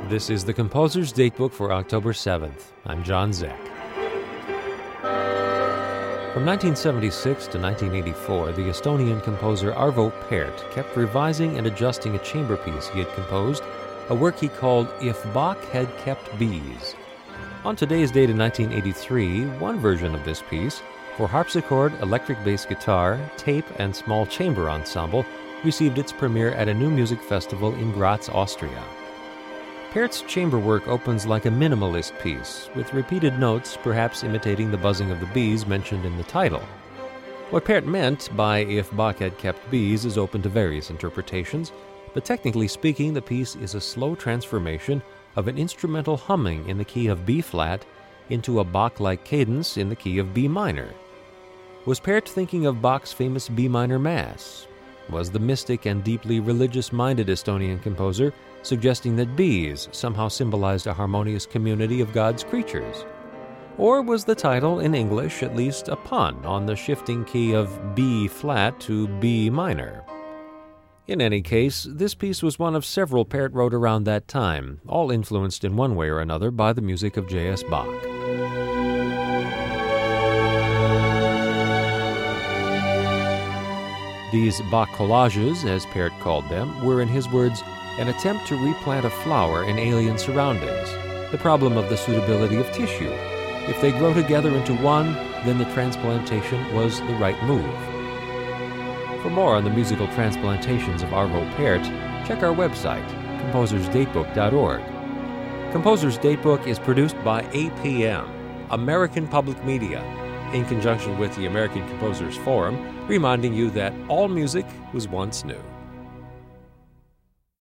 This is the Composer's Datebook for October 7th. I'm John Zeck. From 1976 to 1984, the Estonian composer Arvo Pärt kept revising and adjusting a chamber piece he had composed, a work he called If Bach Had Kept Bees. On today's date in 1983, one version of this piece, for harpsichord, electric bass guitar, tape, and small chamber ensemble, received its premiere at a new music festival in Graz, Austria. Pärt's chamber work opens like a minimalist piece, with repeated notes perhaps imitating the buzzing of the bees mentioned in the title. What Pärt meant by If Bach Had Kept Bees is open to various interpretations, but technically speaking, the piece is a slow transformation of an instrumental humming in the key of B-flat into a Bach-like cadence in the key of B minor. Was Pärt thinking of Bach's famous B minor Mass? Was the mystic and deeply religious-minded Estonian composer suggesting that bees somehow symbolized a harmonious community of God's creatures? Or was the title, in English at least, a pun on the shifting key of B-flat to B minor? In any case, this piece was one of several Pärt wrote around that time, all influenced in one way or another by the music of J.S. Bach. These Bach collages, as Pärt called them, were, in his words, an attempt to replant a flower in alien surroundings, the problem of the suitability of tissue. If they grow together into one, then the transplantation was the right move. For more on the musical transplantations of Arvo Pärt, check our website, composersdatebook.org. Composer's Datebook is produced by APM, American Public Media, in conjunction with the American Composers Forum, reminding you that all music was once new.